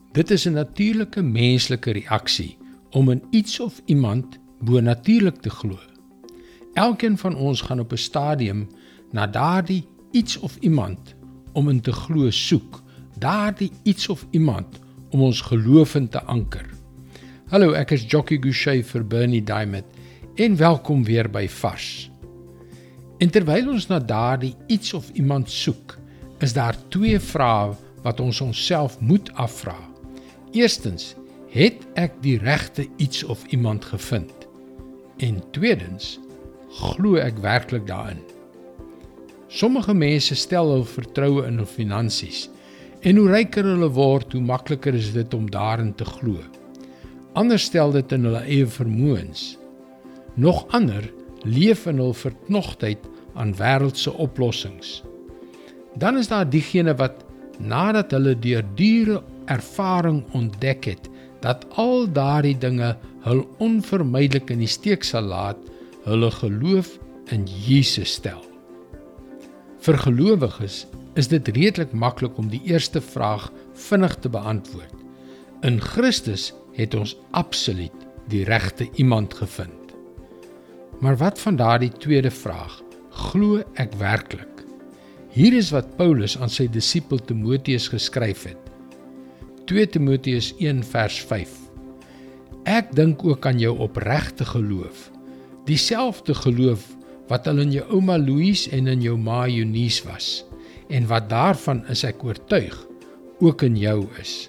Dit is 'n natuurlike menslike reaksie om in iets of iemand bonatuurlik te glo. Elkeen van ons gaan op 'n stadium na daardie iets of iemand om in te glo soek, daardie iets of iemand om ons geloof in te anker. Hallo, ek is Jockey Gouchee vir Bernie Diamond en welkom weer by Vars. En terwyl ons na daardie iets of iemand soek, is daar twee vrae wat ons onsself moet afvra. Eerstens, het ek die regte iets of iemand gevind? En tweedens, glo ek werklik daarin? Sommige mense stel hul vertroue in hul finansies, en hoe ryker hulle word, hoe makliker is dit om daarin te glo. Ander stel dit in hulle eie vermoëns. Nog ander leef in hul verknogtheid aan wêreldse oplossings. Dan is daar diegene wat, nadat hulle deur dure ervaring ontdek het, dat al daardie dinge hul onvermydelik in die steek sal laat, hulle geloof in Jesus stel. Vir gelowiges is dit redelik maklik om die eerste vraag vinnig te beantwoord. In Christus het ons absoluut die regte iemand gevind. Maar wat van daardie tweede vraag? Glo ek werklik? Hier is wat Paulus aan sy disipel Timoteus geskryf het. 2 Timoteus 1 vers 5. Ek dink ook aan jou opregte geloof, dieselfde geloof wat al in jou ouma Louise en in jou ma Eunice was, en wat daarvan is ek oortuig, ook in jou is.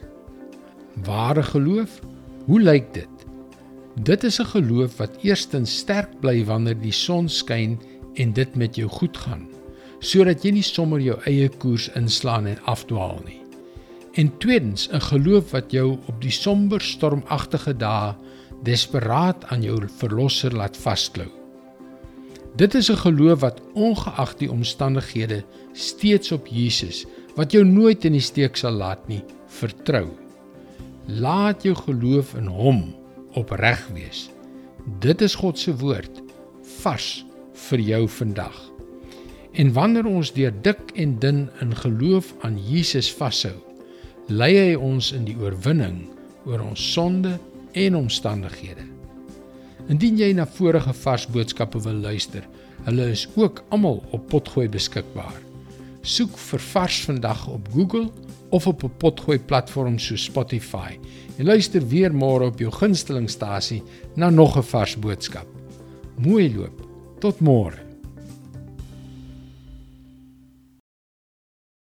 Ware geloof? Hoe lyk dit? Dit is 'n geloof wat eerstens sterk bly wanneer die son skyn en dit met jou goed gaan, sodat jy nie sommer jou eie koers inslaan en afdwaal nie. En tweedens, 'n geloof wat jou op die somber stormagtige dae desperaat aan jou verlosser laat vasklou. Dit is 'n geloof wat ongeag die omstandighede steeds op Jesus, wat jou nooit in die steek sal laat nie, vertrou. Laat jou geloof in hom opreg wees. Dit is God se woord, vars vir jou vandag. En wanneer ons deur dik en dun in geloof aan Jesus vashou, lei hy ons in die oorwinning oor ons sonde en omstandighede. Indien jy na vorige vars boodskappe wil luister, hulle is ook almal op Potgooi beskikbaar. Soek vir Vars vandag op Google of op 'n Potgooi platform soos Spotify en luister weer môre op jou gunstelingstasie na nog 'n vars boodskap. Mooi loop, tot môre.